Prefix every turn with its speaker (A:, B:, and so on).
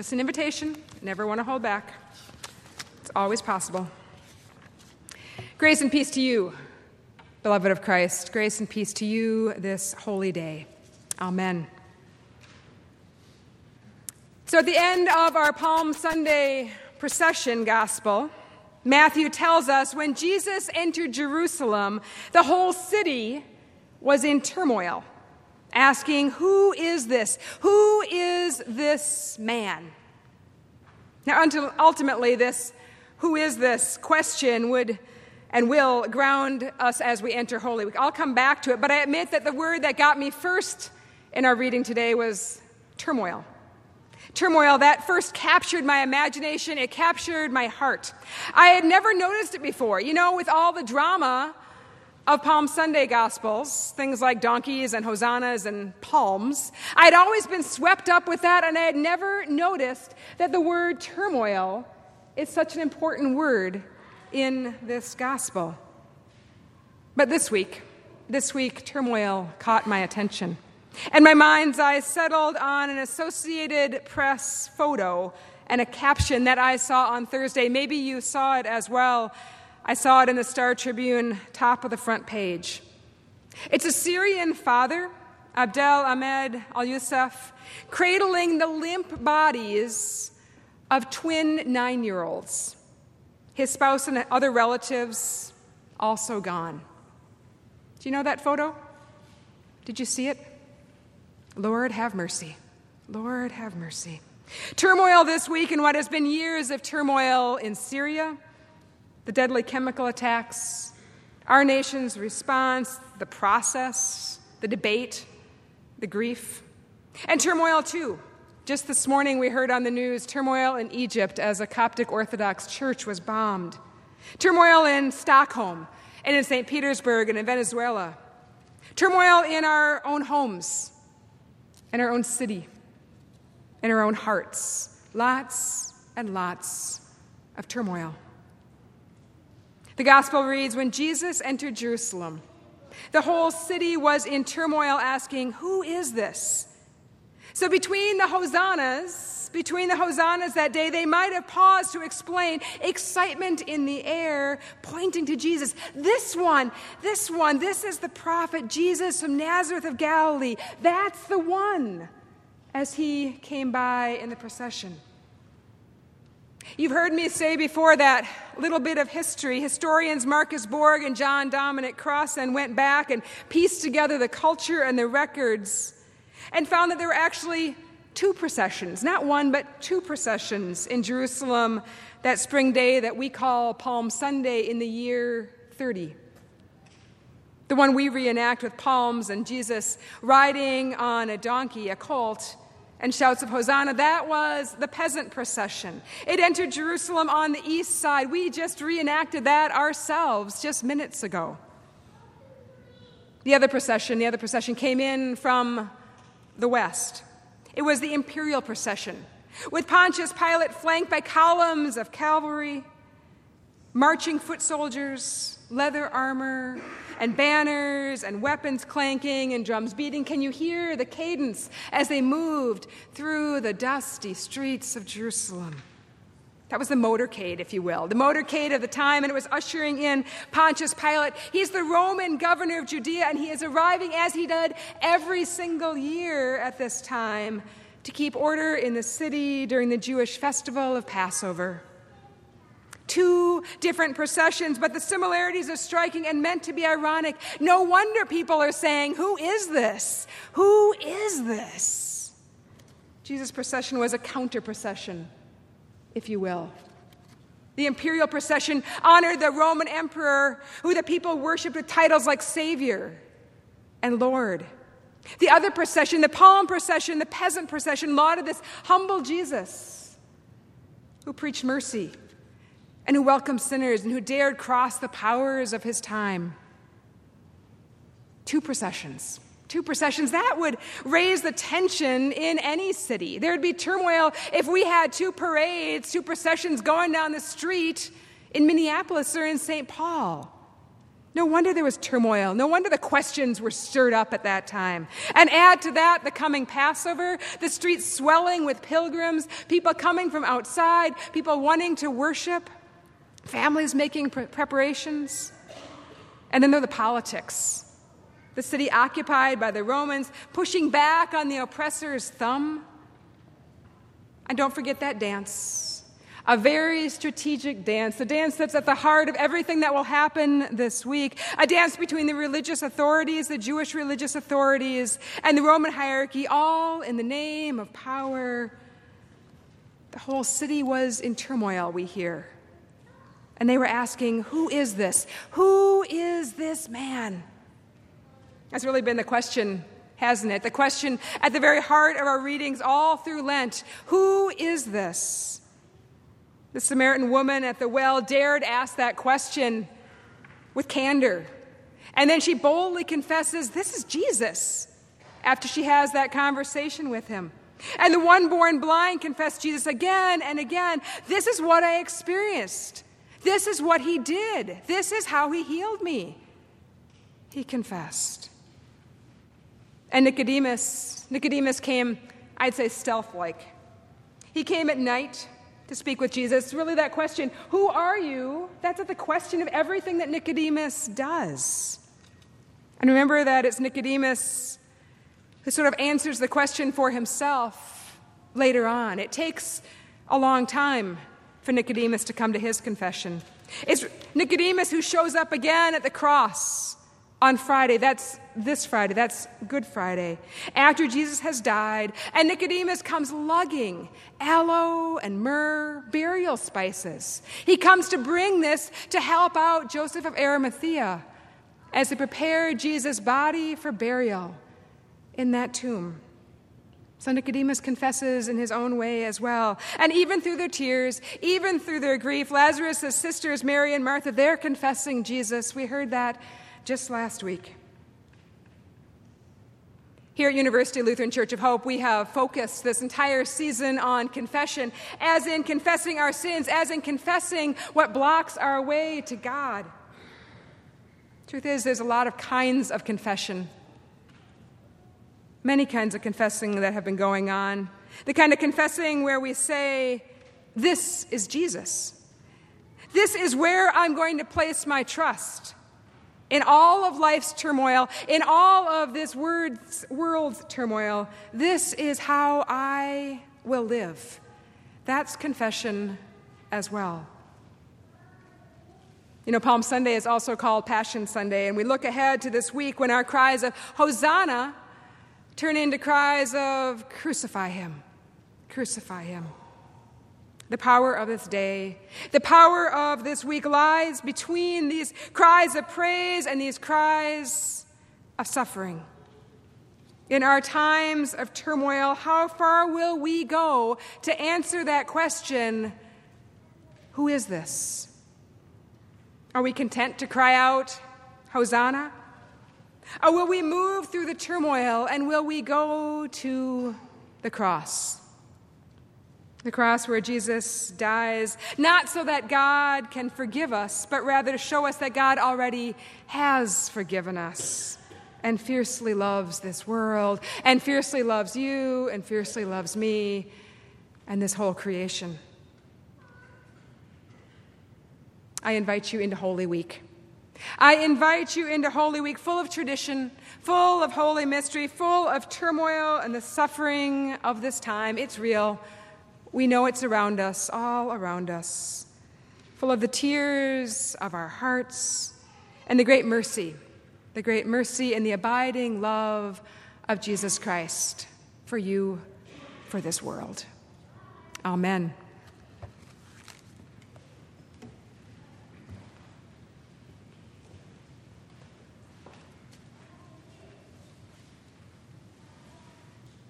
A: Just an invitation. Never want to hold back. It's always possible. Grace and peace to you, beloved of Christ. Grace and peace to you this holy day. Amen. So at the end of our Palm Sunday procession gospel, Matthew tells us when Jesus entered Jerusalem, the whole city was in turmoil, asking, who is this? Who is this man? Now, ultimately, this who is this question would and will ground us as we enter Holy Week. I'll come back to it, but I admit that the word that got me first in our reading today was turmoil. Turmoil, that first captured my imagination. It captured my heart. I had never noticed it before. You know, with all the drama of Palm Sunday Gospels, things like donkeys and hosannas and palms, I'd always been swept up with that, and I had never noticed that the word turmoil is such an important word in this gospel. But this week, turmoil caught my attention. And my mind's eye settled on an Associated Press photo and a caption that I saw on Thursday. Maybe you saw it as well. I saw it in the Star Tribune, top of the front page. It's a Syrian father, Abdel Ahmed al-Youssef, cradling the limp bodies of twin 9-year-olds. His spouse and other relatives also gone. Do you know that photo? Did you see it? Lord, have mercy. Lord, have mercy. Turmoil this week in what has been years of turmoil in Syria, the deadly chemical attacks, our nation's response, the process, the debate, the grief, and turmoil too. Just this morning we heard on the news turmoil in Egypt as a Coptic Orthodox church was bombed. Turmoil in Stockholm and in St. Petersburg and in Venezuela. Turmoil in our own homes, in our own city, in our own hearts. Lots and lots of turmoil. The gospel reads, when Jesus entered Jerusalem, the whole city was in turmoil asking, who is this? So between the hosannas that day, they might have paused to explain excitement in the air, pointing to Jesus. This is the prophet Jesus from Nazareth of Galilee. That's the one, as he came by in the procession. You've heard me say before that little bit of history. Historians Marcus Borg and John Dominic Crossan went back and pieced together the culture and the records and found that there were actually 2 processions, not one, but 2 processions in Jerusalem that spring day that we call Palm Sunday in the year 30. The one we reenact with palms and Jesus riding on a donkey, a colt, and shouts of Hosanna, that was the peasant procession. It entered Jerusalem on the east side. We just reenacted that ourselves just minutes ago. The other procession came in from the west. It was the imperial procession, with Pontius Pilate flanked by columns of cavalry, marching foot soldiers, leather armor, and banners and weapons clanking and drums beating. Can you hear the cadence as they moved through the dusty streets of Jerusalem? That was the motorcade, if you will, the motorcade of the time, and it was ushering in Pontius Pilate. He's the Roman governor of Judea, and he is arriving, as he did every single year at this time, to keep order in the city during the Jewish festival of Passover. 2 different processions, but the similarities are striking and meant to be ironic. No wonder people are saying, who is this? Who is this? Jesus' procession was a counter-procession, if you will. The imperial procession honored the Roman emperor, who the people worshipped with titles like Savior and Lord. The other procession, the palm procession, the peasant procession, lauded this humble Jesus who preached mercy and who welcomed sinners and who dared cross the powers of his time. 2 processions. 2 processions, that would raise the tension in any city. There would be turmoil if we had 2 parades, 2 processions going down the street in Minneapolis or in St. Paul. No wonder there was turmoil. No wonder the questions were stirred up at that time. And add to that the coming Passover, the streets swelling with pilgrims, people coming from outside, people wanting to worship, families making preparations. And then there are the politics. The city occupied by the Romans, pushing back on the oppressor's thumb. And don't forget that dance. A very strategic dance, a dance that's at the heart of everything that will happen this week, a dance between the religious authorities, the Jewish religious authorities, and the Roman hierarchy, all in the name of power. The whole city was in turmoil, we hear. And they were asking, who is this? Who is this man? That's really been the question, hasn't it? The question at the very heart of our readings all through Lent. Who is this? The Samaritan woman at the well dared ask that question with candor. And then she boldly confesses, this is Jesus, after she has that conversation with him. And the one born blind confessed Jesus again and again. This is what I experienced. This is what he did. This is how he healed me. He confessed. And Nicodemus came, I'd say, stealth-like. He came at night to speak with Jesus. Really that question, who are you? That's at the question of everything that Nicodemus does. And remember that it's Nicodemus who sort of answers the question for himself later on. It takes a long time for Nicodemus to come to his confession. It's Nicodemus who shows up again at the cross on Friday. That's this Friday. That's Good Friday. After Jesus has died, and Nicodemus comes lugging aloe and myrrh, burial spices. He comes to bring this to help out Joseph of Arimathea as they prepare Jesus' body for burial in that tomb. So Nicodemus confesses in his own way as well. And even through their tears, even through their grief, Lazarus' sisters, Mary and Martha, they're confessing Jesus. We heard that just last week. Here at University Lutheran Church of Hope, we have focused this entire season on confession, as in confessing our sins, as in confessing what blocks our way to God. Truth is, there's a lot of kinds of confession. Many kinds of confessing that have been going on. The kind of confessing where we say, this is Jesus. This is where I'm going to place my trust. In all of life's turmoil, in all of this world's turmoil, this is how I will live. That's confession as well. You know, Palm Sunday is also called Passion Sunday, and we look ahead to this week when our cries of Hosanna turn into cries of crucify him, crucify him. The power of this day, the power of this week lies between these cries of praise and these cries of suffering. In our times of turmoil, how far will we go to answer that question, who is this? Are we content to cry out, Hosanna? Or will we move through the turmoil and will we go to the cross? The cross where Jesus dies, not so that God can forgive us, but rather to show us that God already has forgiven us and fiercely loves this world and fiercely loves you and fiercely loves me and this whole creation. I invite you into Holy Week. I invite you into Holy Week full of tradition, full of holy mystery, full of turmoil and the suffering of this time. It's real. We know it's around us, all around us, full of the tears of our hearts and the great mercy and the abiding love of Jesus Christ for you, for this world. Amen.